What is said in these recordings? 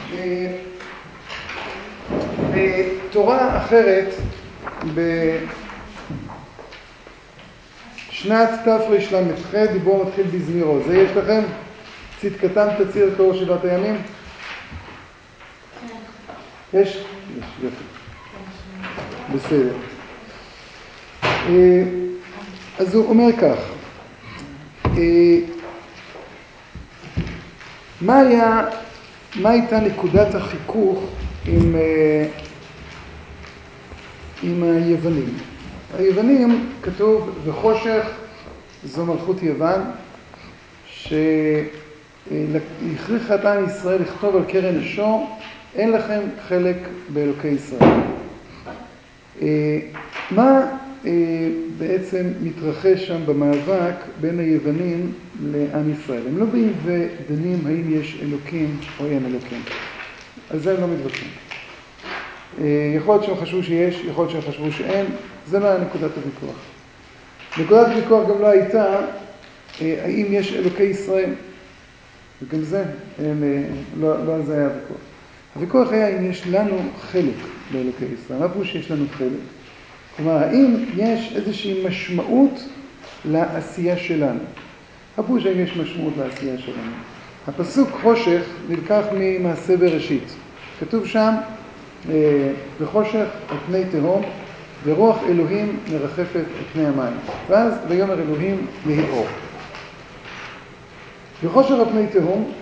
בתורה אחרת, בשנת תרל"ח, דיבור מתחיל בזמירו. זה יש לכם? צדקתם תציר כאור שבעת הימים? יש? יש, יופי. בסדר. אז הוא אומר כך, מה הייתה נקודת החיכוך עם היוונים? היוונים כתוב וחושך זו מלכות יוון שהכריחה את עם ישראל לכתוב על קרן השור אין לכם חלק באלוקי ישראל. מה בעצם מתרחש שם במאבק בין היוונים לעם ישראל? הם לא באים ודנים האם יש אלוקים או אין אלוקים. על זה הם לא מתווכחים. יכול להיות שהם חשבו שיש, יכול להיות שהם חשבו שאין, זה לא היה נקודת הוויכוח. נקודת הוויכוח גם לא הייתה האם יש אלוקי ישראל. וגם זה, לא על זה היה הוויכוח. הוויכוח היה אם יש לנו חלק באלוקי ישראל. מה פירוש שיש לנו חלק? כלומר, האם יש איזושהי משמעות לעשייה שלנו? הפירוש האם יש משמעות לעשייה שלנו. הפסוק חושך נלקח ממעשה בראשית. כתוב שם, וחושך על פני תהום, ורוח אלוהים מרחפת על פני המים. ואז ויאמר אלוהים יהי אור. וחושך על פני תהום,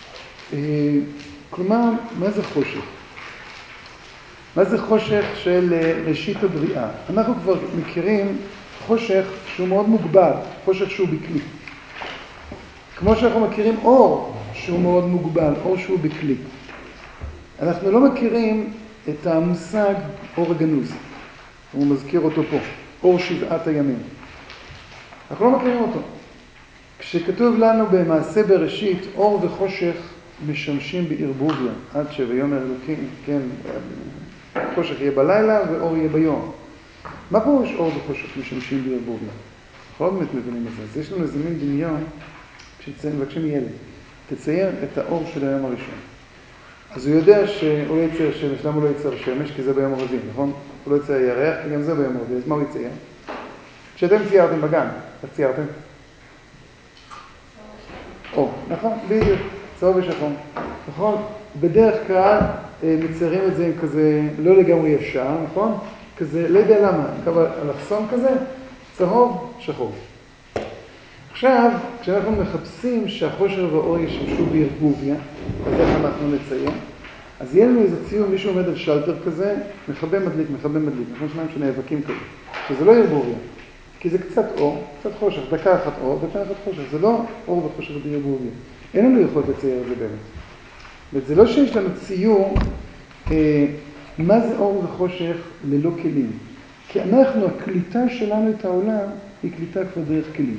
כלומר, מה זה חושך? מה זה חושך של ראשית הבריאה? אנחנו כבר מכירים חושך שהוא מאוד מוגבל, חושך שהוא בכלי. כמו שאנחנו מכירים אור שהוא מאוד מוגבל, אור שהוא בכלי. אנחנו לא מכירים את המושג אור הגנוז. הוא מזכיר אותו פה, אור שבעת הימים. אנחנו לא מכירים אותו. כשכתוב לנו במעשה בראשית, אור וחושך משמשים בערבוביה, עד שביומר אלוקים, כן, חושך יהיה בלילה ואור יהיה ביום. מה פירוש אור וחושך משמשים בערבוביה? אנחנו לא באמת מבינים את זה. אז יש לנו איזה מין דמיון, כשמבקשים ילד, תצייר את האור של היום הראשון. אז הוא יודע שהוא לא יצייר שמש. למה הוא לא יצייר שמש? כי זה ביום הרביעי, נכון? הוא לא יצייר ירח, כי גם זה ביום הרביעי. אז מה הוא יצייר? כשאתם ציירתם בגן, אז ציירתם? נכון? בדיוק. צהוב ושחור. נכון? בדרך כלל מציירים את זה עם כזה לא לגמרי ישר, נכון? כזה, לא יודע למה, אלכסון כזה, צהוב, שחור. עכשיו, כשאנחנו מחפשים שהחושך והאור ישמשו בערבוביה, אז איך אנחנו נציין? אז יהיה לנו איזה ציור, מישהו עומד על שלטר כזה, מכבה מדליק, נכון שניים שנאבקים כזה, שזה לא ערבוביה, כי זה קצת אור, קצת חושך, דקה אחת אור, דקה אחת חושך, זה לא אור וחושך בערבוביה. אין לנו יכולת לצייר את זה באמת. זה לא שיש לנו ציור, מה זה אור וחושך ללא כלים. כי אנחנו, הקליטה שלנו את העולם, היא קליטה כבר דרך כלים.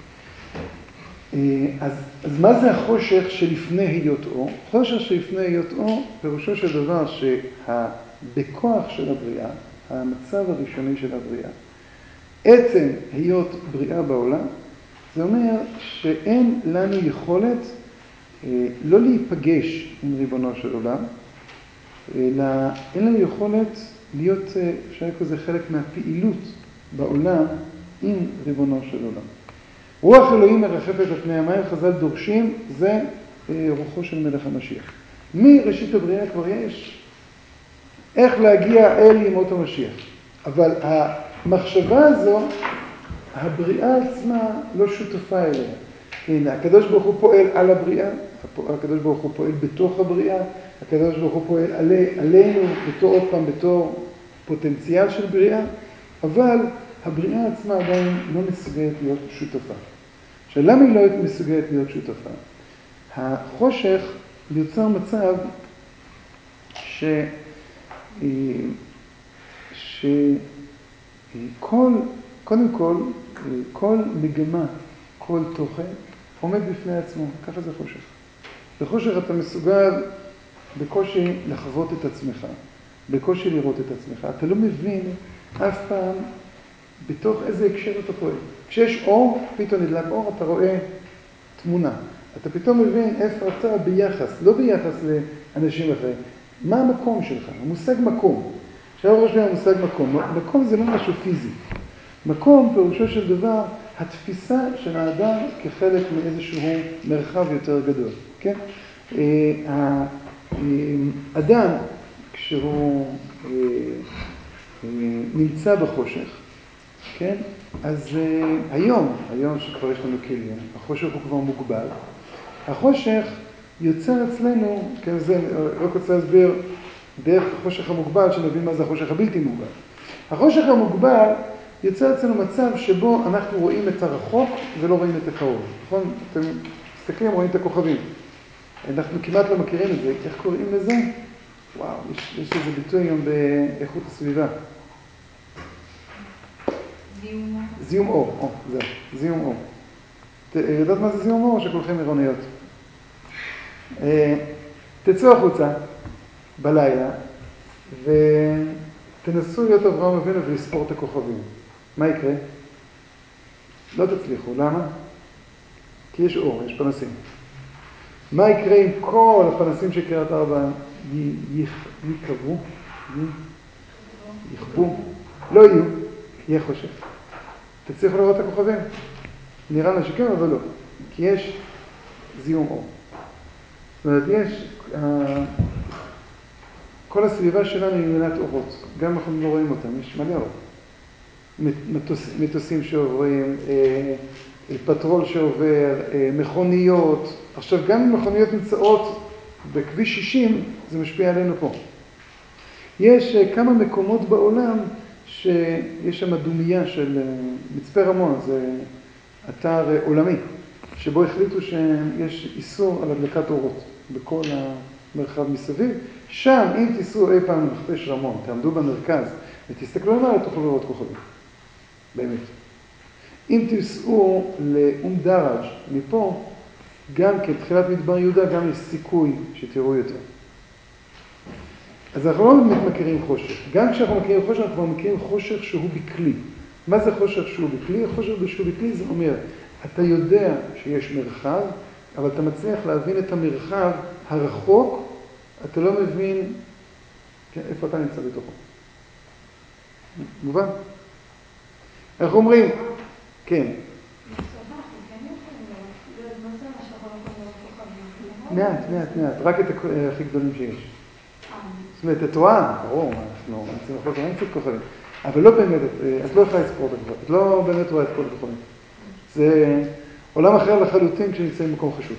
אז מה זה החושך שלפני היות אור? חושך שלפני היות אור, פירושו של דבר שבכוח של הבריאה, המצב הראשוני של הבריאה, עצם היות בריאה בעולם, זה אומר שאין לנו יכולת לא להיפגש עם ריבונו של עולם, אלא אין לנו יכולת להיות, אפשר כזה חלק מהפעילות בעולם עם ריבונו של עולם. רוח אלוהים מרחפת על פני המים, חז"ל דורשים, זה רוחו של מלך המשיח. מראשית הבריאה כבר יש איך להגיע אל ימות המשיח. אבל המחשבה הזו, הבריאה עצמה לא שותפה אליה. הנה, הקדוש ברוך הוא פועל על הבריאה, הקדוש ברוך הוא פועל בתוך הבריאה, הקדוש ברוך הוא פועל עלינו בתור פוטנציאל של בריאה, אבל הבריאה עצמה עדיין לא מסוגלת להיות שותפה. עכשיו, למה היא לא מסוגלת להיות שותפה? החושך יוצר מצב קודם כל, כל מגמה, כל תוכן, עומד בפני עצמו. ככה זה חושך. בחושך אתה מסוגל בקושי לחוות את עצמך, בקושי לראות את עצמך. אתה לא מבין אף פעם בתוך איזה הקשר אתה פועל. כשיש אור, פתאום נדלק אור, אתה רואה תמונה. אתה פתאום מבין איפה אתה ביחס, לא ביחס לאנשים אחרים. מה המקום שלך? המושג מקום. עכשיו ראש לי המושג מקום. מקום זה לא משהו פיזי. מקום פירושו של דבר התפיסה של האדם כחלק מאיזשהו מרחב יותר גדול. כן? האדם כשהוא נמצא בחושך, כן? אז היום שכבר יש לנו כלים, החושך הוא כבר מוגבל. החושך יוצר אצלנו, כן, זה רק רוצה להסביר דרך החושך המוגבל, שנבין מה זה החושך הבלתי מוגבל. החושך המוגבל יוצר אצלנו מצב שבו אנחנו רואים את הרחוק ולא רואים את הקרוב. נכון? אתם מסתכלים, רואים את הכוכבים. אנחנו כמעט לא מכירים את זה. איך קוראים לזה? וואו, יש איזה ביטוי היום באיכות הסביבה. זיהום אור. זהו, זיהום אור. יודעת מה זה זיהום אור? שכולכם עירוניות. תצאו החוצה בלילה ותנסו להיות אברהם אבינו ולספור את הכוכבים. מה יקרה? לא תצליחו. למה? כי יש אור, יש פנסים. מה יקרה אם כל הפנסים של קריית ארבע יקבעו? יכבו? לא יהיו. יהיה חושך. תצליחו לראות את הכוכבים? נראה לנו שכן, אבל לא. כי יש זיהום אור. זאת אומרת, יש... כל הסביבה שלנו היא מלאת אורות. גם אנחנו לא רואים אותם, יש מלא אור. מטוסים שעוברים, פטרול שעובר, מכוניות. עכשיו, גם אם מכוניות נמצאות בכביש 60, זה משפיע עלינו פה. יש כמה מקומות בעולם שיש שם דומייה של מצפה רמון, זה אתר עולמי, שבו החליטו שיש איסור על הדלקת אורות בכל המרחב מסביב. שם, אם תיסעו אי פעם למכתש רמון, תעמדו במרכז ותסתכלו למעלה, תוכלו לראות כוכבים. באמת. אם תיסעו לאום דראג' מפה, גם כתחילת מדבר יהודה, גם יש סיכוי שתראו יותר. אז אנחנו לא מכירים חושך. גם כשאנחנו מכירים חושך, אנחנו מכירים חושך שהוא בכלי. מה זה חושך שהוא בכלי? חושך שהוא בכלי זה אומר, אתה יודע שיש מרחב, אבל אתה מצליח להבין את המרחב הרחוק, אתה לא מבין איפה אתה נמצא בתוכו. מובן? אנחנו אומרים, כן. מעט, רק את הכי גדולים שיש. זאת אומרת, את רואה, ברור, אנחנו נמצאים לחוק, אין קצת כוכבים. אבל לא באמת, את לא יכולה לספור את הכוכבים, את לא באמת רואה את כל הכוכבים. זה עולם אחר לחלוטין כשנמצאים במקום חשוב.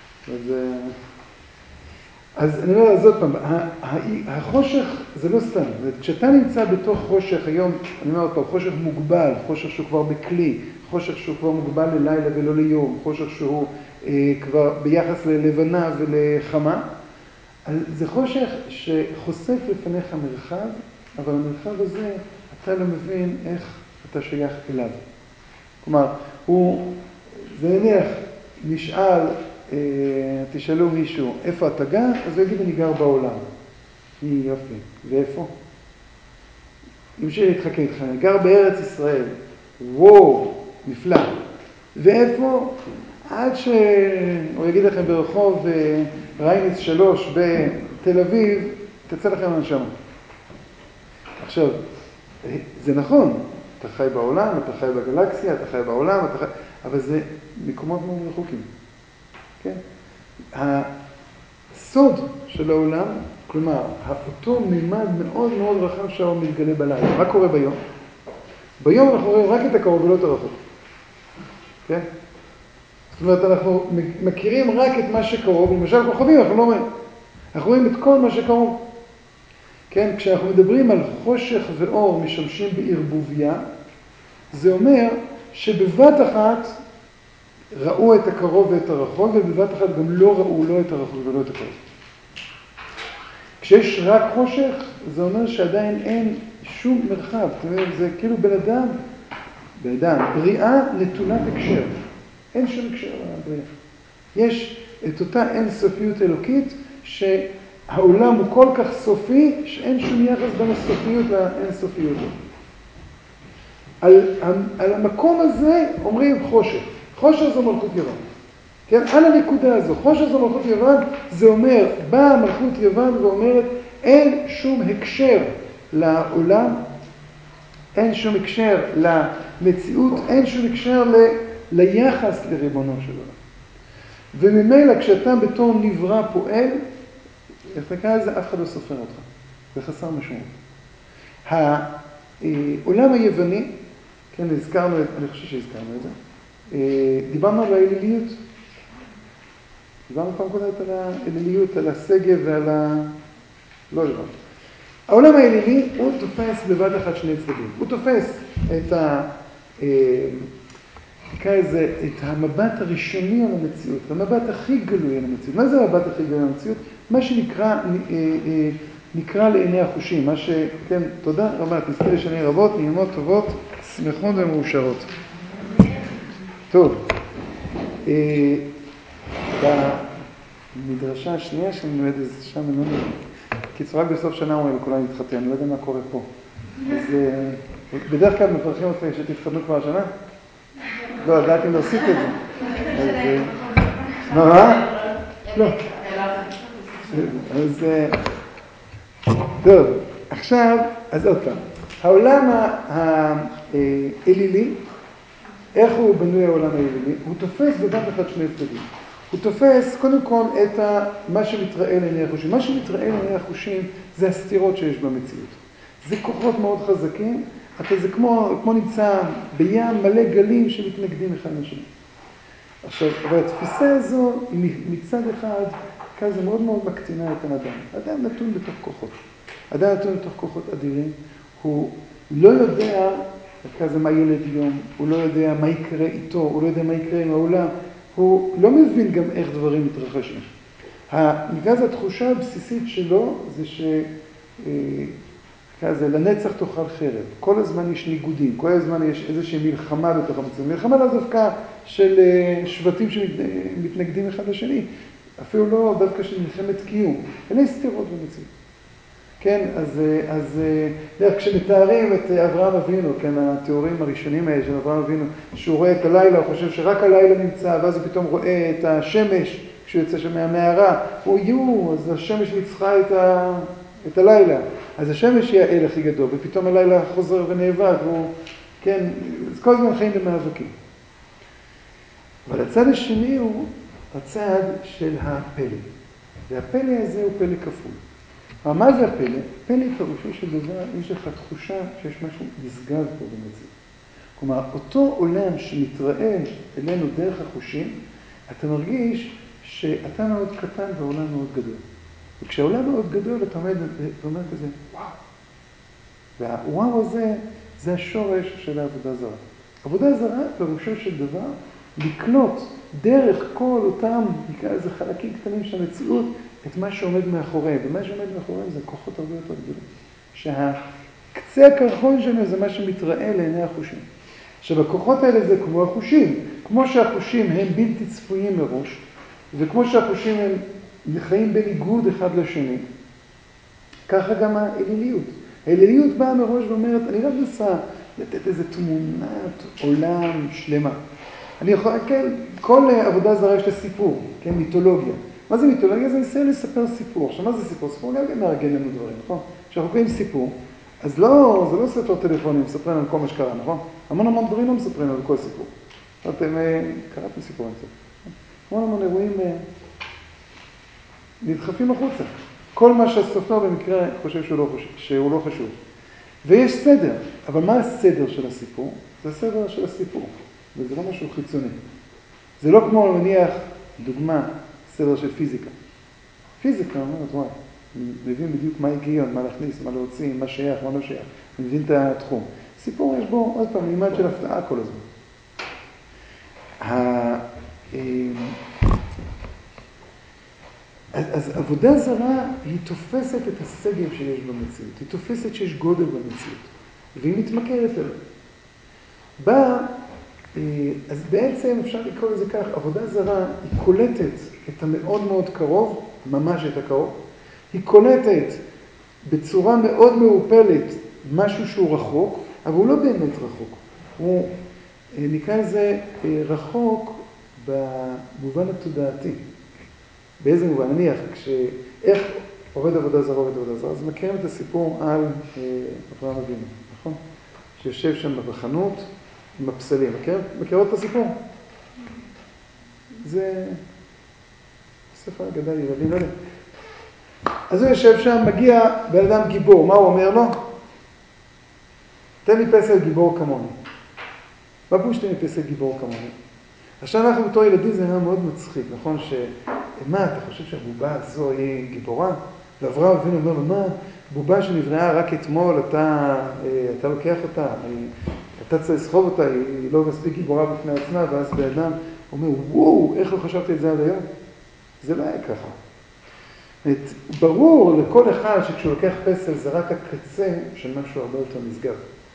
אז אני אומר, אז עוד פעם, החושך זה לא סתם. כשאתה נמצא בתוך חושך, היום, אני אומר עוד פעם, חושך מוגבל, חושך שהוא כבר בכלי, חושך שהוא כבר מוגבל ללילה ולא ליום, חושך שהוא כבר ביחס ללבנה ולחמה, זה חושך שחושף לפניך מרחב, אבל המרחב הזה, אתה לא מבין איך אתה שייך אליו. כלומר, זה נניח, נשאל, תשאלו מישהו, איפה אתה גר? אז הוא יגיד, אני גר בעולם. יופי. ואיפה? אם שיתחכה איתך, אני גר בארץ ישראל. וואו, נפלא. ואיפה? עד שהוא יגיד לכם ברחוב רייניץ 3 בתל אביב, תצא לכם הנשמה. עכשיו, זה נכון, אתה חי בעולם, אתה חי בגלקסיה, אתה חי בעולם, אבל זה מקומות מאוד רחוקים. כן? הסוד של העולם, כלומר, אותו מימד מאוד מאוד רחב שהאור מתגלה בלילה. מה קורה ביום? ביום אנחנו רואים רק את הקרוב ולא את הרחוק. כן? זאת אומרת, אנחנו מכירים רק את מה שקרוב, למשל כוכבים, אנחנו לא רואים. אנחנו רואים את כל מה שקרוב. כן? כשאנחנו מדברים על חושך ואור משמשים בערבוביה, זה אומר שבבת אחת ראו את הקרוב ואת הרחוק, ובבת אחת גם לא ראו לא את הרחוק ולא את הקרוב. כשיש רק חושך, זה אומר שעדיין אין שום מרחב. זאת אומרת, זה כאילו בן אדם, בריאה נטולת הקשר. אין שום הקשר לבריאה. יש את אותה אינסופיות אלוקית, שהעולם הוא כל כך סופי, שאין שום יחס בין הסופיות לאינסופיות. על המקום הזה אומרים חושך. חושך זו מלכות יראה. כן, על הנקודה הזו, חושך זו מלכות יוון, זה אומר, באה מלכות יוון ואומרת, אין שום הקשר לעולם, אין שום הקשר למציאות, אין שום הקשר ליחס לריבונו של עולם. וממילא כשאתה בתור נברא פועל, איך נקרא לזה, אף אחד לא סופר אותך. זה חסר משמעות. העולם היווני, כן, הזכרנו, אני חושב שהזכרנו את זה, דיברנו על האליליות. דיברנו פעם קודמת על האליליות, על הסגב ועל לא דיברנו. העולם האלילי הוא תופס בבת אחת שני צדדים. הוא תופס נקרא לזה, את המבט הראשוני על המציאות, המבט הכי גלוי על המציאות. מה זה המבט הכי גלוי על המציאות? מה שנקרא לעיני החושים, מה כן, תודה רבה, תזכה לשנים רבות, נעימות, טובות, שמחות ומאושרות. טוב, במדרשה השנייה שאני מלמד איזה שם ממנו, קיצור רק בסוף שנה אומרים לכולם להתחתן, לא יודע מה קורה פה. אז בדרך כלל מברכים אותי שתתחתנו כבר השנה? לא, ידעתי להוסיף את זה. מה? לא. אז טוב, עכשיו, אז עוד פעם. העולם האלילי, איך הוא בנוי העולם האלילי? הוא תופס בבת אחת שני צדדים. הוא תופס קודם כל את מה שמתראה לעיני החושים. מה שמתראה לעיני החושים זה הסתירות שיש במציאות. זה כוחות מאוד חזקים, זה כמו נמצא בים מלא גלים שמתנגדים אחד לשני. עכשיו, אבל התפיסה הזו היא מצד אחד, כזה מאוד מאוד מקטינה את האדם. האדם נתון בתוך כוחות. האדם נתון בתוך כוחות אדירים. הוא לא יודע כזה מה ילד יום, הוא לא יודע מה יקרה איתו, הוא לא יודע מה יקרה עם העולם. הוא לא מבין גם איך דברים מתרחשים. נקרא התחושה הבסיסית שלו זה כזה, לנצח תאכל חרב. כל הזמן יש ניגודים, כל הזמן יש איזושהי מלחמה בתוך המציאות. מלחמה לא דווקא של שבטים שמתנגדים אחד לשני, אפילו לא דווקא של מלחמת קיום, אלה סתירות במציאות. כן, אז כשמתארים את אברהם אבינו, כן, התיאורים הראשונים האלה של אברהם אבינו, שהוא רואה את הלילה, הוא חושב שרק הלילה נמצא, ואז הוא פתאום רואה את השמש, כשהוא יוצא שם מהמערה, אז השמש ניצחה את הלילה. אז השמש היא האל הכי גדול, ופתאום הלילה חוזר ונאבק, כן, אז כל הזמן חיים במאבקים. אבל הצד השני הוא הצד של הפלא. והפלא הזה הוא פלא כפול. אבל מה זה הפלא? פלא פירושו של דבר, יש לך תחושה שיש משהו נשגב פה במציאות. כלומר, אותו עולם שמתראה אלינו דרך החושים, אתה מרגיש שאתה מאוד קטן והעולם מאוד גדול. וכשהעולם מאוד גדול, אתה אומר כזה, וואו. והוואו הזה, זה השורש של העבודה זרה. עבודה זרה, פירושו של דבר, לקלוט דרך כל אותם, נקרא איזה חלקים קטנים של המציאות, את מה שעומד מאחוריהם. ומה שעומד מאחוריהם זה כוחות הרבה יותר גדולים. שהקצה הקרחון שלנו זה מה שמתראה לעיני החושים. עכשיו, הכוחות האלה זה כמו החושים. כמו שהחושים הם בלתי צפויים מראש, וכמו שהחושים הם חיים בניגוד אחד לשני, ככה גם האליליות. האליליות באה מראש ואומרת, אני לא מנסה לתת איזו תמונת עולם שלמה. אני יכול, כן, כל עבודה זרה יש לה סיפור, כן, מיתולוגיה. מה זה מיתולוגיה? זה ניסיון לספר סיפור. עכשיו, מה זה סיפור? סיפור גם מארגן לנו דברים, נכון? כשאנחנו קוראים סיפור, אז זה לא ספר טלפונים, מספרים על כל מה שקרה, נכון? המון דברים לא מספרים על כל סיפור. אתם קראתם סיפורים קצת. המון אירועים נדחפים החוצה. כל מה שהסופר במקרה חושב שהוא לא חשוב. ויש סדר, אבל מה הסדר של הסיפור? זה הסדר של הסיפור, וזה לא משהו חיצוני. זה לא כמו נניח, דוגמה, סדר של פיזיקה. פיזיקה אומרת, וואי, אני מבין בדיוק מה הגיון, מה להכניס, מה להוציא, מה שייך, מה לא שייך. אני מבין את התחום. סיפור יש בו, עוד פעם, מימד של הפתעה כל הזמן. אז עבודה זרה היא תופסת את הסגב שיש במציאות, היא תופסת שיש גודל במציאות, והיא מתמכרת אליה. אז בעצם אפשר לקרוא לזה כך, עבודה זרה היא קולטת את המאוד מאוד קרוב, ממש את הקרוב, היא קולטת בצורה מאוד מעופלת משהו שהוא רחוק, אבל הוא לא באמת רחוק, הוא נקרא לזה רחוק במובן התודעתי. באיזה מובן? נניח, איך עובד עבודה זרה, אז מכירים את הסיפור על אברהם אבינו, נכון? שיושב שם בחנות עם הפסלים. מכירות את הסיפור? זה ספר אגדה לילדים, לא יודע. אז הוא יושב שם, מגיע בן אדם גיבור, מה הוא אומר לו? תן לי פסל גיבור כמוני. מה פירוש תן לי פסל גיבור כמוני? עכשיו אנחנו בתור ילדים זה היה מאוד מצחיק, נכון? מה, אתה חושב שהבובה הזו היא גיבורה? ואברהם אבינו אומר לו, מה? בובה שנבראה רק אתמול, אתה לוקח אותה, אתה צריך לסחוב אותה, היא לא מספיק גיבורה בפני עצמה, ואז באדם אומר, וואו, איך לא חשבתי את זה עד היום? זה לא היה ככה. ברור לכל אחד שכשהוא לוקח פסל זה רק הקצה של משהו הרבה יותר נשגב.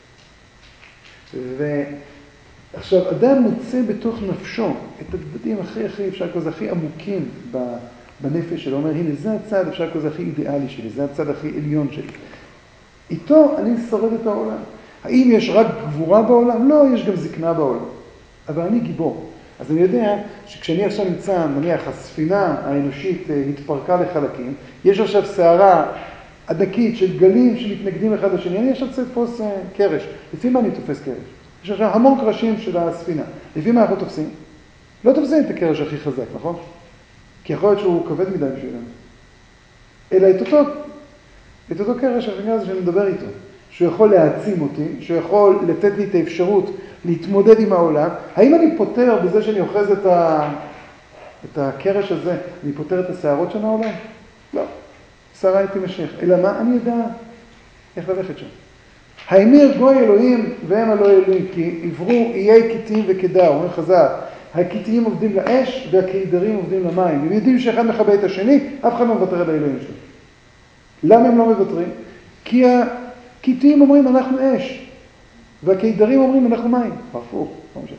ועכשיו, אדם מוצא בתוך נפשו את הדברים הכי אפשר כזה, הכי עמוקים בנפש שלו. אומר, הנה, זה הצד אפשר כזה הכי אידיאלי שלי, זה הצד הכי עליון שלי. איתו אני שורד את העולם. האם יש רק גבורה בעולם? לא, יש גם זקנה בעולם. אבל אני גיבור. אז אני יודע שכשאני עכשיו נמצא, נניח, הספינה האנושית התפרקה לחלקים, יש עכשיו שערה ענקית של גלים שמתנגדים אחד לשני, אני עכשיו צריך לתפוס קרש. לפי מה אני תופס קרש? יש עכשיו המון קרשים של הספינה. לפי מה אנחנו תופסים? לא תופסים את הקרש הכי חזק, נכון? כי יכול להיות שהוא כבד מדי בשבילנו. אלא את אותו קרש הזה שאני מדבר איתו. שהוא יכול להעצים אותי, שהוא יכול לתת לי את האפשרות להתמודד עם העולם. האם אני פותר בזה שאני אוחז את הקרש הזה, אני פותר את השערות של העולם? לא. שערה היא תימשך. אלא מה? אני יודע איך ללכת שם. האמיר גוי אלוהים והם הלא אלוהים, כי עברו איי קיטים וכדר, אומר חז"ל. הקיטיים עובדים לאש והקידרים עובדים למים. הם יודעים שאחד מכבה את השני, אף אחד לא מוותר על האלוהים שלו. למה הם לא מוותרים? כי הקיטיים אומרים אנחנו אש, והקידרים אומרים אנחנו מים. הפוך, לא משנה.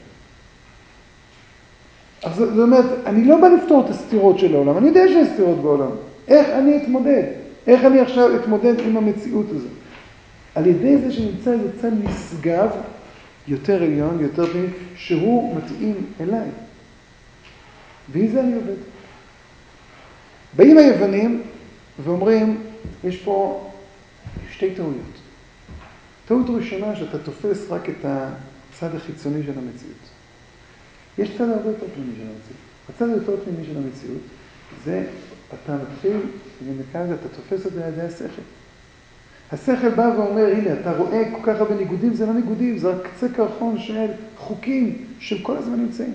אז זאת אומרת, אני לא בא לפתור את הסתירות של העולם, אני יודע שיש סתירות בעולם. איך אני אתמודד? איך אני עכשיו אתמודד עם המציאות הזו? על ידי זה שנמצא איזה צד נשגב, יותר עליון, יותר פנימי, שהוא מתאים אליי. ועם זה אני עובד. באים היוונים ואומרים, יש פה שתי טעויות. טעות ראשונה שאתה תופס רק את הצד החיצוני של המציאות. יש צד הרבה יותר פנימי של המציאות. הצד היותר פנימי של המציאות זה, אתה מתחיל, ומכאן אתה תופס את זה על ידי השכל. השכל בא ואומר, הנה, אתה רואה כל כך הרבה ניגודים, זה לא ניגודים, זה רק קצה קרחון של חוקים של כל הזמן נמצאים.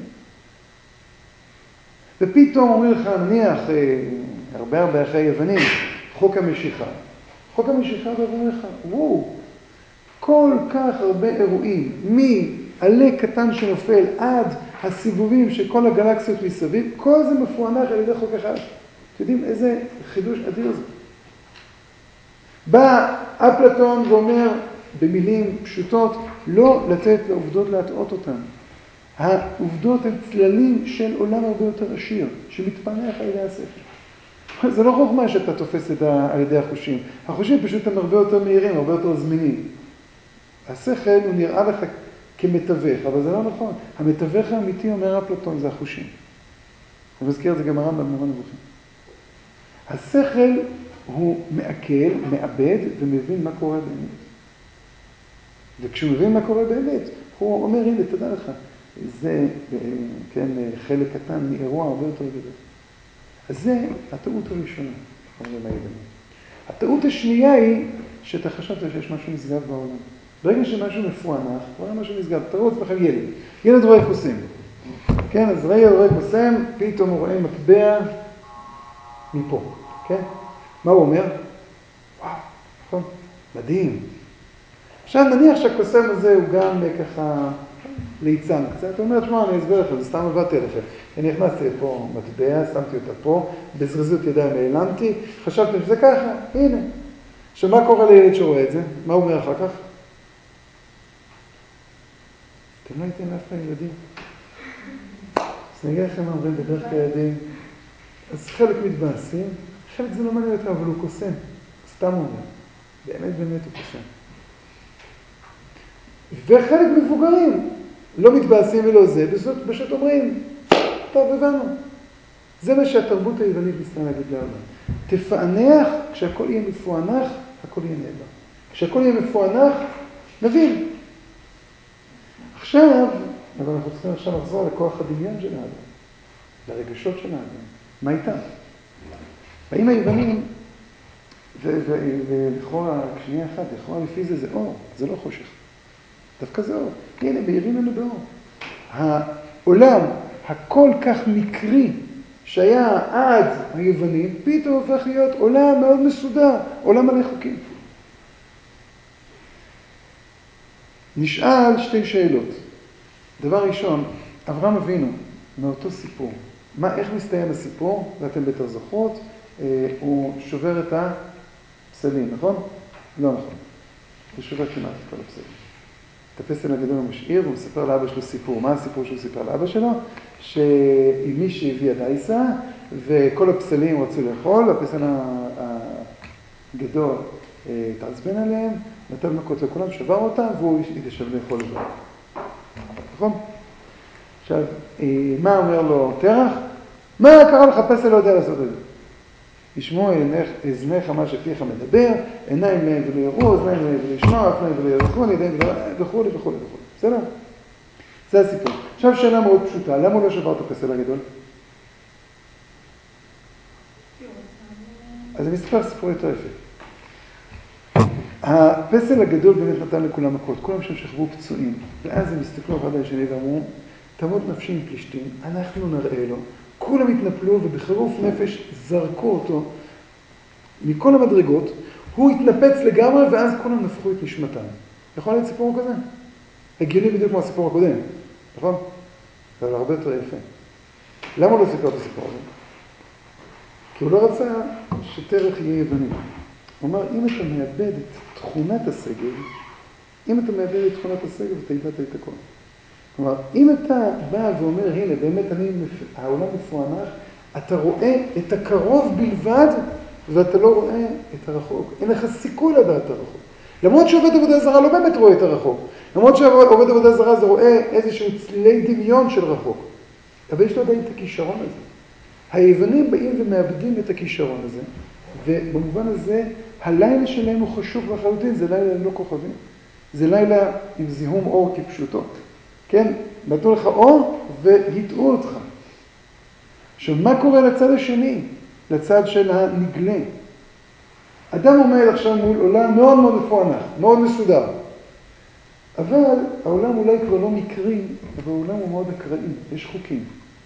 ופתאום אומר לך, נניח, הרבה אחרי היוונים, חוק המשיכה. חוק המשיכה בא ואומר לך, וואו, כל כך הרבה אירועים, מעלה קטן שנופל עד הסיבובים של כל הגלקסיות מסביב, כל זה מפוענח על ידי חוק אחד. אתם יודעים איזה חידוש אדיר זה? בא אפלטון ואומר במילים פשוטות, לא לתת לעובדות להטעות אותן. העובדות הן צללים של עולם הרבה יותר עשיר, שמתפענח על ידי השכל. זה לא חוכמה שאתה תופס את על ידי החושים. החושים פשוט הם הרבה יותר מהירים, הרבה יותר זמינים. השכל הוא נראה לך כמתווך, אבל זה לא נכון. המתווך האמיתי, אומר אפלטון, זה החושים. אני מזכיר את זה גם הרמב"ם במורה נבוכים. השכל הוא מעכל, מאבד ומבין מה קורה באמת. וכשהוא מבין מה קורה באמת, הוא אומר, הנה, תדע לך, זה כן, חלק קטן מאירוע הרבה יותר גדול. אז זה הטעות הראשונה, אומרים היוונים. הטעות השנייה היא שאתה חשבת שיש משהו נשגב בעולם. ברגע שמשהו מפוענח, כבר משהו נשגב. תראו אצלכם ילד. ילד רואה קוסם. כן, אז ילד רואה קוסם, פתאום הוא רואה מטבע מפה. כן? מה הוא אומר? וואו, נכון, מדהים. עכשיו נניח שהקוסם הזה הוא גם ככה ליצן קצת. הוא אומר, תשמע, אני אסבר לכם, זה סתם עבדתי עליכם. אני נכנסתי פה מטבע, שמתי אותה פה, בזריזות ידיים העלמתי, חשבתי שזה ככה, הנה. עכשיו מה קורה לילד שרואה את זה? מה הוא אומר אחר כך? אתם לא הייתם אף פעם ילדים. אז נגיד לכם מה אומרים בדרך כלל ילדים. אז חלק מתבאסים, חלק זה לא מעניין אותם, אבל הוא קוסם. סתם אומר. באמת הוא קוסם. וחלק מבוגרים לא מתבאסים ולא זה, פשוט אומרים, טוב, הבנו. זה מה שהתרבות היוונית ניסתה להגיד לעולם. תפענח, כשהכל יהיה מפוענח, הכל יהיה נהדר. כשהכל יהיה מפוענח, נבין. עכשיו, אבל אנחנו צריכים עכשיו לחזור לכוח הדמיון של האדם, לרגשות של האדם. מה איתם? באים היוונים, ולכאורה, שנייה אחת, לכאורה לפי זה אור, זה לא חושך. דווקא זה אור. הנה, מאירים לנו באור. העולם הכל כך מקרי שהיה עד היוונים, פתאום הופך להיות עולם מאוד מסודר, עולם מלא חוקים. נשאל שתי שאלות. דבר ראשון, אברהם אבינו, מאותו סיפור. איך מסתיים הסיפור? ואתם בטח זוכרות, הוא שובר את הפסלים, נכון? לא נכון. הוא שובר כמעט את כל הפסלים. את הפסל הגדול הוא משאיר, והוא מספר לאבא שלו סיפור. מה הסיפור שהוא סיפר לאבא שלו? שעם מי שהביא הדייסה, וכל הפסלים רצו לאכול, הפסל הגדול התעצבן עליהם, נתן מכות לכולם, שבר אותם, והוא התיישב לאכול את זה. נכון? עכשיו, מה אומר לו תרח? מה קרה לך פסל לא יודע לעשות את זה? ישמעו אזניך מה שפיך מדבר, עיניים להם ולא יראו, אוזניים להם ולא ישמעו, אף להם ולא ירחו, ידיים ולא וכו' וכו' וכו'. בסדר? זה הסיפור. עכשיו שאלה מאוד פשוטה, למה הוא לא שבר את הפסל הגדול? אז אני מספר סיפור יותר יפה. הפסל הגדול באמת נתן לכולם מכות, כולם שם שכבו פצועים, ואז הם הסתכלו אחד על השני ואמרו, תמות נפשי עם פלישתים, אנחנו נראה לו, כולם התנפלו ובחירוף נפש זרקו אותו מכל המדרגות, הוא התנפץ לגמרי ואז כולם נפחו את נשמתם. יכול להיות סיפור כזה? הגיוני בדיוק כמו הסיפור הקודם, נכון? אבל הרבה יותר יפה. למה הוא לא סיפר את הסיפור הזה? כי הוא לא רצה שתרח יהיה יווני. הוא אמר, אם אתה מאבד את תכונת הסגל, אתה איבדת את הכל. כלומר, אם אתה בא ואומר, הנה, באמת העולם מפוענח, אתה רואה את הקרוב בלבד, ואתה לא רואה את הרחוק. אין לך סיכוי לדעת את הרחוק. למרות שעובד עבודה זרה לא באמת רואה את הרחוק. למרות שעובד עבודה זרה זה רואה איזשהו צלילי דמיון של רחוק. אבל יש לו עדיין את הכישרון הזה. היוונים באים ומאבדים את הכישרון הזה, ובמובן הזה, הלילה שלהם הוא חשוך לחלוטין, זה לילה ללא כוכבים. זה לילה עם זיהום אור כפשוטו. כן? נתנו לך אור והטעו אותך. עכשיו, מה קורה לצד השני? לצד של הנגלה. אדם עומד עכשיו מול עולם מאוד מאוד מפוענח, מאוד מסודר. אבל העולם אולי כבר לא מקרי, אבל העולם הוא מאוד אקראי, יש חוקים.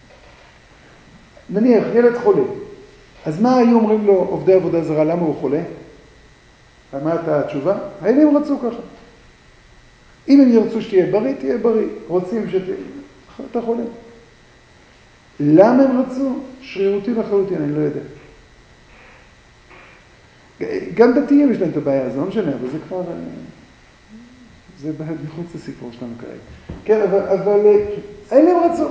נניח, ילד חולה. אז מה היו אומרים לו עובדי עבודה זרה? למה הוא חולה? מה הייתה התשובה? הם רצו ככה. אם הם ירצו שתהיה בריא, תהיה בריא. רוצים שתהיה... אתה חולה. למה הם רצו? שרירותי לחלוטין, אני לא יודע. גם דתיים יש להם את הבעיה, זה לא משנה, אבל זה כבר... זה מחוץ לסיפור שלנו כרגע. כן, אבל אלה הם רצו.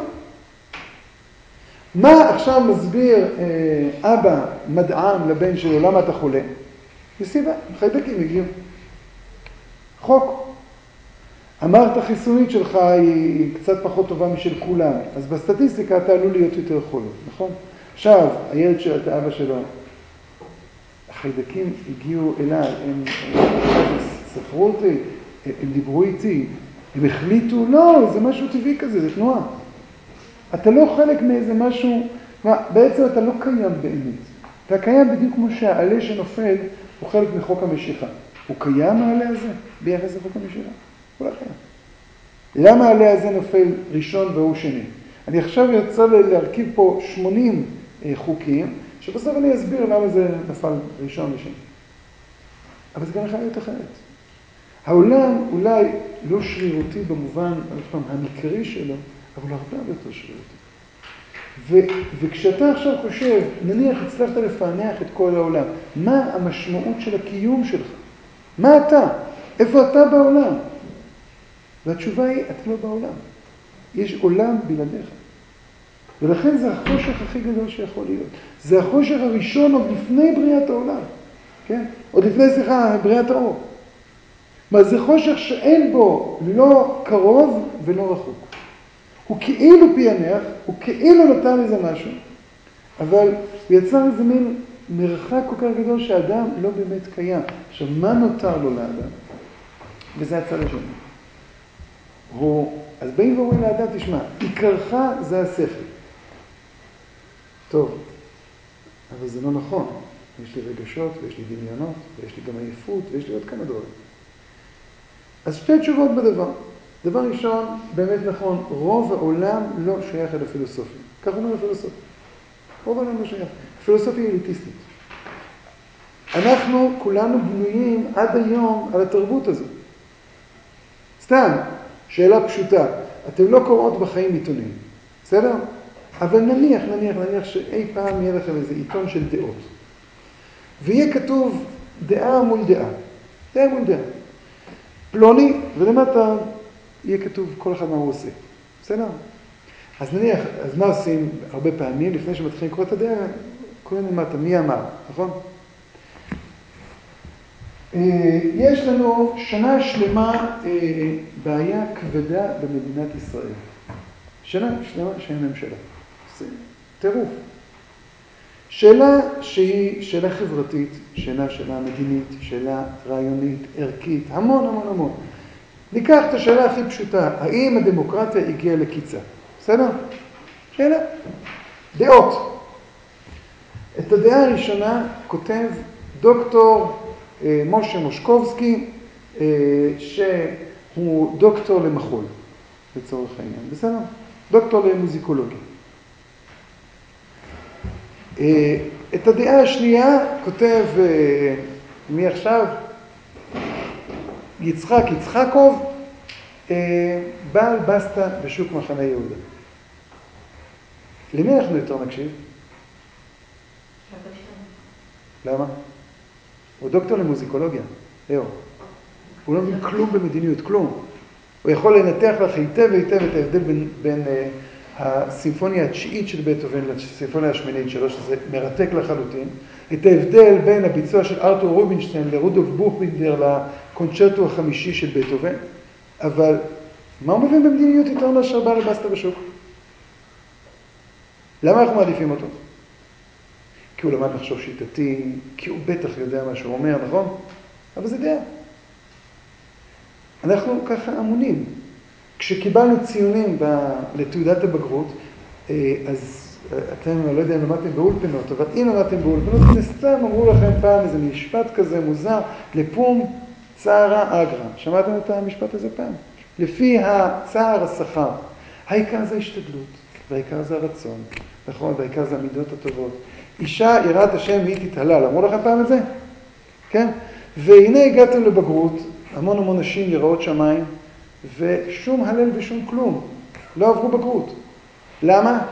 מה עכשיו מסביר אבא מדען לבן שלו, למה אתה חולה? יסיבה, חיידקים הגיעו. חוק. המערכת החיסונית שלך היא קצת פחות טובה משל כולם, אז בסטטיסטיקה אתה עלול להיות יותר חולה, נכון? עכשיו, הילד של אבא שלו, החיידקים הגיעו אליי, הם ספרו אותי, הם דיברו איתי, הם החליטו, לא, זה משהו טבעי כזה, זה תנועה. אתה לא חלק מאיזה משהו, בעצם אתה לא קיים באמת. אתה קיים בדיוק כמו שהעלה שנופל הוא חלק מחוק המשיכה. הוא קיים העלה הזה ביחס לחוק המשיכה? הוא לא קיים. למה העלה הזה נופל ראשון והוא שני? אני עכשיו יוצא להרכיב פה 80 חוקים, שבסוף אני אסביר למה זה נפל ראשון ושני. אבל זה גם יכול להיות אחרת. העולם אולי לא שרירותי במובן, המקרי שלו, אבל הוא הרבה יותר שרירותי. וכשאתה עכשיו חושב, נניח הצלחת לפענח את כל העולם, מה המשמעות של הקיום שלך? מה אתה? איפה אתה בעולם? והתשובה היא, אתה לא בעולם. יש עולם בלעדיך. ולכן זה החושך הכי גדול שיכול להיות. זה החושך הראשון עוד לפני בריאת העולם. כן? עוד לפני, בריאת האור. מה זה חושך שאין בו לא קרוב ולא רחוק. הוא כאילו פענח, הוא כאילו נתן לזה משהו, אבל הוא יצר איזה מין מרחק כל כך גדול שהאדם לא באמת קיים. עכשיו, מה נותר לו לאדם? וזה הצד השני. אז באים ואומרים לאדם, תשמע, עיקרך זה השכל. טוב, אבל זה לא נכון. יש לי רגשות, ויש לי דמיונות, ויש לי גם עייפות, ויש לי עוד כמה דברים. אז שתי תשובות בדבר. דבר ראשון, באמת נכון, רוב העולם לא שייך אל הפילוסופיה. כך אומר הפילוסופיה. רוב העולם לא שייך. הפילוסופיה היא אליטיסטית. אנחנו כולנו בנויים עד היום על התרבות הזו. סתם, שאלה פשוטה. אתם לא קוראות בחיים עיתונים, בסדר? אבל נניח שאי פעם יהיה לכם איזה עיתון של דעות. ויהיה כתוב דעה מול דעה. דעה מול דעה. פלוני, ולמטה יהיה כתוב כל אחד מה הוא עושה. בסדר? אז נניח, אז מה עושים הרבה פעמים, לפני שמתחילים לקרוא את הדעה, קוראים למטה, מי אמר, נכון? יש לנו שנה שלמה בעיה כבדה במדינת ישראל. שנה שלמה שאין ממשלה. זה טירוף. שאלה שהיא שאלה חברתית, שאלה מדינית, שאלה רעיונית, ערכית, המון. ניקח את השאלה הכי פשוטה, האם הדמוקרטיה הגיעה לקיצה? בסדר? שאלה. דעות. את הדעה הראשונה כותב דוקטור משה מושקובסקי, שהוא דוקטור למחול, לצורך העניין. בסדר? דוקטור למוזיקולוגיה. את הדעה השנייה כותב, מי עכשיו? יצחק יצחקוב, בעל בסטה בשוק מחנה יהודה. למי אנחנו יותר נקשיב? למה? הוא דוקטור למוזיקולוגיה. הוא לא מבין כלום במדיניות, כלום. הוא יכול לנתח לך היטב את ההבדל בין הסימפוניה התשיעית של בטהובן לסימפוניה השמינית שלו, שזה מרתק לחלוטין. את ההבדל בין הביצוע של ארתור רובינשטיין לרודולף בוכבינדר לקונצ'רטו החמישי של בטהובן. אבל מה הוא מבין במדיניות יותר מאשר בעל הבסטה בשוק? למה אנחנו מעדיפים אותו? כי הוא למד לחשוב שיטתי, כי הוא בטח יודע מה שהוא אומר, נכון? אבל זה דעה. אנחנו ככה אמונים. כשקיבלנו ציונים לתעודת הבגרות, אז אתם, לא יודע אם למדתם באולפנות, אבל אם למדתם באולפנות, זה סתם אמרו לכם פעם איזה משפט כזה מוזר, לפום צערה אגרה. שמעתם את המשפט הזה פעם? לפי הצער השכר. העיקר זה השתדלות, והעיקר זה הרצון, נכון? והעיקר זה המידות הטובות. אישה יראת השם היא תתהלל. אמרו לכם פעם את זה? כן? והנה הגעתם לבגרות, המון נשים יראות שמיים, ושום הלל ושום כלום. לא עברו בגרות. למה?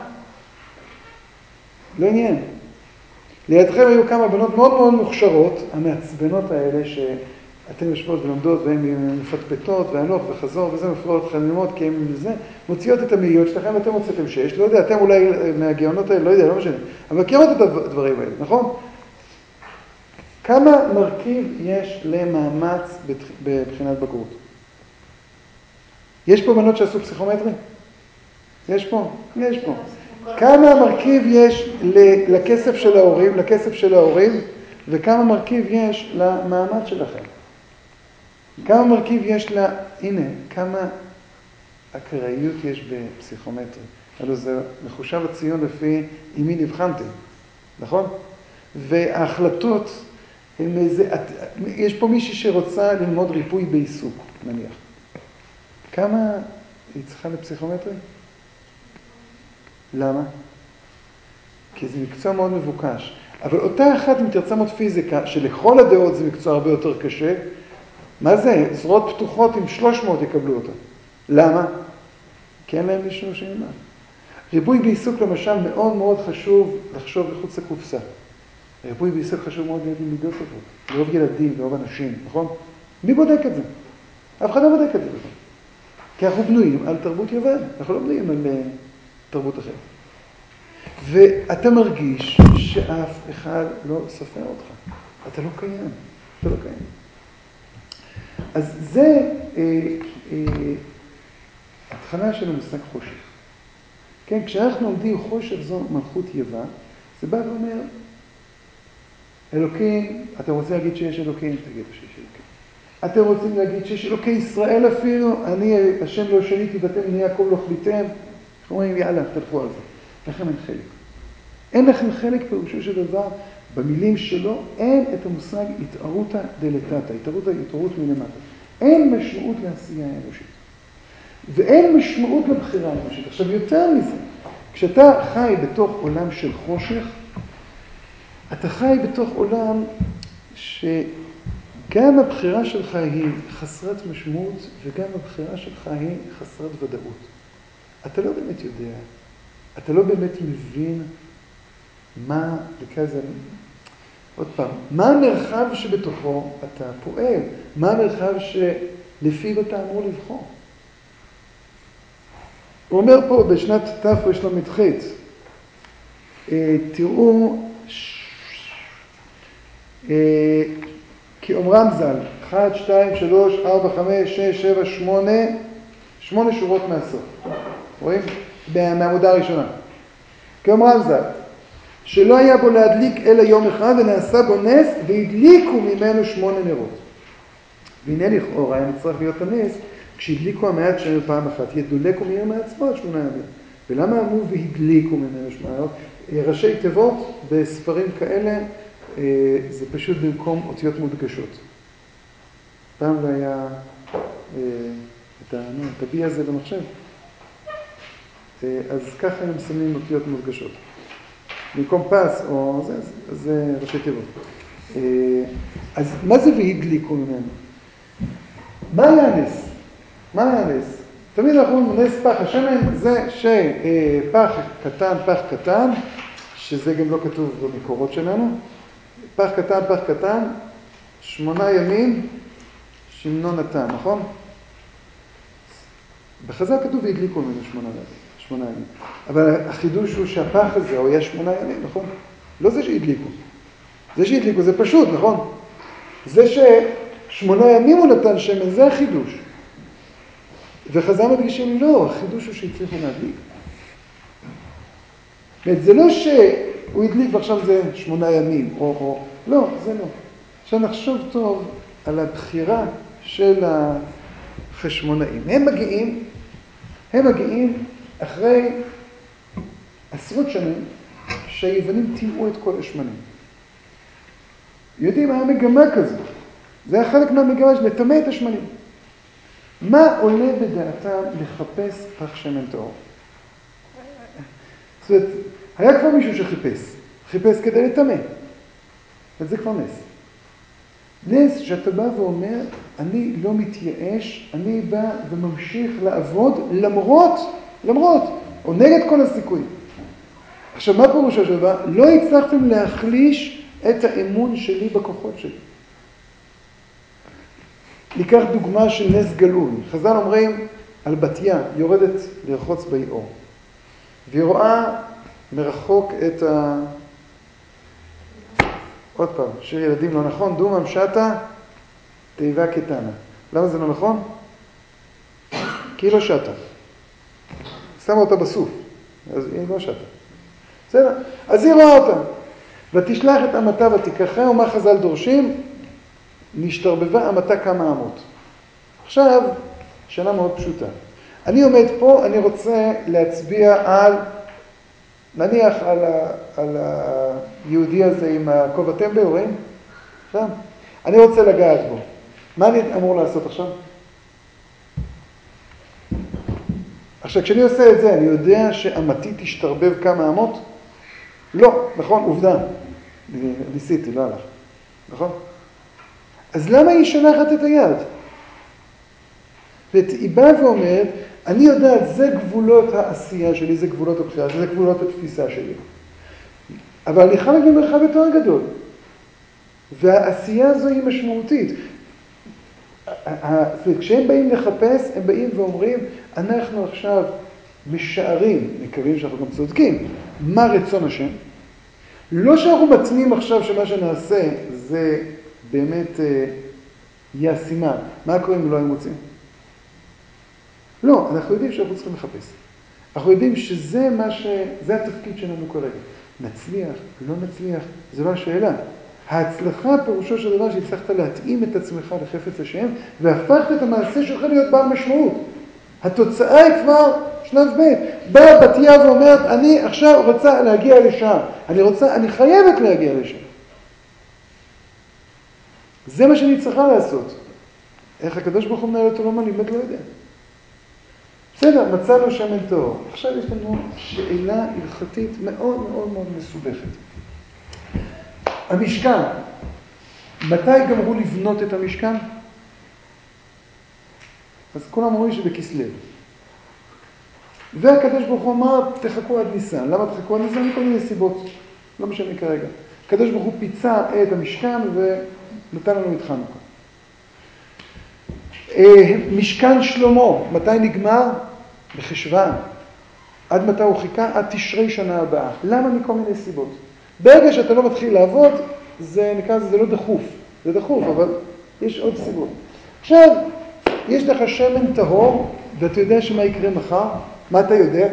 לא עניין. לידכם היו כמה בנות מאוד מוכשרות, המעצבנות האלה שאתם יושבות ולומדות והן מפטפטות והלוך וחזור וזה מפריעות לכם ללמוד כי הן מזה, מוציאות את המאיות שלכם ואתם מוצאתם 6. לא יודע, אתם אולי מהגאונות האלה, לא יודע, לא משנה. אבל מכירות את הדברים האלה, נכון? כמה מרכיב יש למאמץ בבחינת בגרות? יש פה בנות שעשו פסיכומטרי? יש פה? יש פה. כמה מרכיב יש לכסף של ההורים, וכמה מרכיב יש למאמץ שלכם? כמה מרכיב יש הנה, כמה אקראיות יש בפסיכומטרי. הלוא זה מחושב הציון לפי עם מי נבחנתם, נכון? וההחלטות, יש פה מישהי שרוצה ללמוד ריפוי בעיסוק, נניח. כמה היא צריכה לפסיכומטרי? למה? כי זה מקצוע מאוד מבוקש. אבל אותה אחת אם תרצה מאוד פיזיקה, שלכל הדעות זה מקצוע הרבה יותר קשה, מה זה? זרועות פתוחות עם 300 יקבלו אותה. למה? כי אין להם מישהו שנלמד. ריפוי בעיסוק למשל מאוד חשוב לחשוב מחוץ לקופסה. ריפוי בעיסוק חשוב מאוד להיות עם מידות טובות. לאהוב ילדים, לאהוב אנשים, נכון? מי בודק את זה? אף אחד לא בודק את זה. כי אנחנו בנויים על תרבות יוון, אנחנו לא בנויים על תרבות אחרת. ואתה מרגיש שאף אחד לא סופר אותך. אתה לא קיים. אתה לא קיים. אז זה התחלה של המושג חושך. כן, כשאנחנו עומדים חושך זו מלכות יווה, זה בא ואומר, אלוקים, אתם רוצים להגיד שיש אלוקים? תגידו שיש אלוקים. אתם רוצים להגיד שיש אלוקי ישראל אפילו? אני, השם לא שניתי ואתם בני יעקב לא חליתם? אנחנו אומרים, יאללה, תלכו על זה. לכם אין חלק. אין לכם חלק פירושו של דבר, במילים שלו אין את המושג התערותא דלתתא, התערות מלמטה. אין משמעות לעשייה האנושית. ואין משמעות לבחירה האנושית. עכשיו, יותר מזה, כשאתה חי בתוך עולם של חושך, אתה חי בתוך עולם שגם הבחירה שלך היא חסרת משמעות, וגם הבחירה שלך היא חסרת ודאות. אתה לא באמת יודע, אתה לא באמת מבין מה, לכזה, עוד פעם, מה המרחב שבתוכו אתה פועל, מה המרחב שלפיו אתה אמור לבחור. הוא אומר פה בשנת תרל"ח, תראו, כי אומרם ז"ל, 1, 2, 3, 4, 5, 6, 7, 8, 8 שורות מהסוף. רואים? מהעמודה הראשונה. כי אומרם ז"ל, שלא היה בו להדליק אלא יום אחד ונעשה בו נס והדליקו ממנו 8 נרות. והנה לכאורה היה מצריך להיות הנס, כשהדליקו המעט שלנו פעם אחת, ידולקו מהר מעצמו עד 8 ימים. ולמה אמרו והדליקו ממנו 8 נרות? ראשי תיבות בספרים כאלה, זה פשוט במקום אותיות מודגשות. פעם לא היה את הבי הזה במחשב. אז ככה הם שמים אותיות מודגשות. במקום פס או זה ראשי תיבות. אז מה זה והדליקו ממנו? מה היה הנס? מה היה הנס? תמיד אנחנו אומרים נס פח השמן, זה שפח קטן, שזה גם לא כתוב במקורות שלנו, פח קטן, 8 ימים, שמנו נתן, נכון? בחז"ל כתוב והדליקו ממנו 8 ימים. אבל החידוש הוא שהפח הזה הוא היה 8 ימים, נכון? לא זה שהדליקו. זה שהדליקו זה פשוט, נכון? זה ש8 ימים הוא נתן שמן, זה החידוש. וחז"ל מדגישים, לא, החידוש הוא שהצליחו להדליק. זה לא שהוא הדליק ועכשיו זה 8 ימים, לא, זה לא. עכשיו נחשוב טוב על הבחירה של החשמונאים. הם מגיעים אחרי עשרות שנים שהיוונים טימאו את כל השמנים. יודעים, היה מגמה כזו. זה היה חלק מהמגמה של לטמא את השמנים. מה עולה בדעתם לחפש פח שמן טהור? זאת אומרת, היה כבר מישהו חיפש כדי לטמא. וזה כבר נס. נס שאתה בא ואומר, אני לא מתייאש, אני בא וממשיך לעבוד למרות, או נגד כל הסיכויים. עכשיו, מה פירושו של דבר? לא הצלחתם להחליש את האמון שלי בכוחות שלי. ניקח דוגמה של נס גלוי. חז"ל אומרים על בתיה, יורדת לרחוץ ביאור. והיא רואה מרחוק את עוד פעם, שיר ילדים לא נכון, דומם שטה, תיבה קטנה. למה זה לא נכון? כי היא לא שטה. שמה אותה בסוף, אז היא לא שטה. בסדר? אז היא רואה אותה. ותשלח את אמתה ותיקחה, ומה חז"ל דורשים? נשתרבבה אמתה כמה אמות. עכשיו, שאלה מאוד פשוטה. אני עומד פה, אני רוצה להצביע נניח על היהודי הזה עם הכובע טמבל, רואים? שם. אני רוצה לגעת בו. מה אני אמור לעשות עכשיו? עכשיו, כשאני עושה את זה, אני יודע שאמתי תשתרבב כמה אמות? לא, נכון, עובדה. ניסיתי, לא הלך. נכון? אז למה היא שולחת את היד? והיא באה ואומרת, אני יודעת, זה גבולות העשייה שלי, זה גבולות הבחירה שלי, זה גבולות התפיסה שלי. אבל אני חלק במרחב יותר גדול. והעשייה הזו היא משמעותית. כשהם באים לחפש, הם באים ואומרים, אנחנו עכשיו משערים, מקווים שאנחנו גם צודקים, מה רצון השם? לא שאנחנו מצמים עכשיו שמה שנעשה זה באמת יהיה הסימן. מה קורה אם לא היו מוצאים? לא, אנחנו יודעים שאנחנו צריכים לחפש. אנחנו יודעים שזה זה התפקיד שלנו כרגע. נצליח, לא נצליח, זו לא השאלה. ההצלחה פירושו של דבר שהצלחת להתאים את עצמך לחפץ השם, והפכת את המעשה שלך להיות בעל משמעות. התוצאה היא כבר שלב ב'. באה בתיה ואומרת, אני עכשיו רוצה להגיע לשם. אני חייבת להגיע לשם. זה מה שאני צריכה לעשות. איך הקדוש ברוך הוא מנהל אותו לא מה, אני באמת לא יודע. בסדר, מצאנו שמן טהור. עכשיו יש לנו שאלה הלכתית מאוד מאוד מאוד מסובכת. המשכן. מתי גמרו לבנות את המשכן? אז כולם אומרים שבכסלו. והקדוש ברוך הוא אמר, תחכו עד ניסן. למה תחכו עד ניסן? מכל מיני סיבות. לא משנה כרגע. הקדוש ברוך הוא פיצה את המשכן ונתן לנו את חנוכה. משכן שלמה, מתי נגמר? בחשוון. עד מתי הוא חיכה? עד תשרי שנה הבאה. למה? מכל מיני סיבות. ברגע שאתה לא מתחיל לעבוד, זה נקרא, זה לא דחוף. זה דחוף, אבל יש עוד סיבות. עכשיו, יש לך שמן טהור, ואתה יודע שמה יקרה מחר? מה אתה יודע?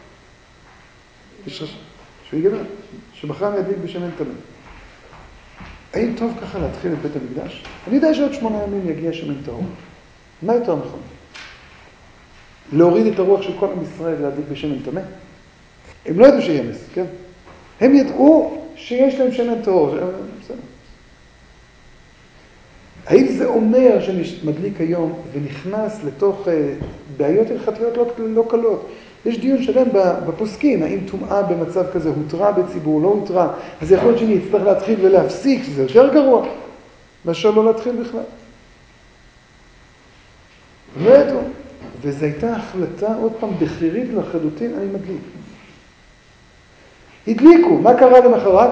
שהוא יגדל, שמחר אני אדליק בשמן טמא. האם טוב ככה להתחיל את בית המקדש? אני יודע שעוד 8 ימים יגיע שמן טהור. מה יותר נכון? להוריד את הרוח של כל עם ישראל להדליק בשמן טמא? הם לא ידעו שיהיה נס, כן? הם ידעו שיש להם שמן טהור. בסדר. האם זה אומר שאני מדליק היום ונכנס לתוך בעיות הלכתיות לא קלות? יש דיון שלם בפוסקים, האם טומאה במצב כזה הותרה בציבור, לא הותרה, אז יכול להיות שאני אצטרך להתחיל ולהפסיק, שזה יותר גרוע, מאשר לא להתחיל בכלל. לא ידעו. וזו הייתה החלטה, עוד פעם, בחירית לחלוטין, אני מדליק. הדליקו, מה קרה למחרת?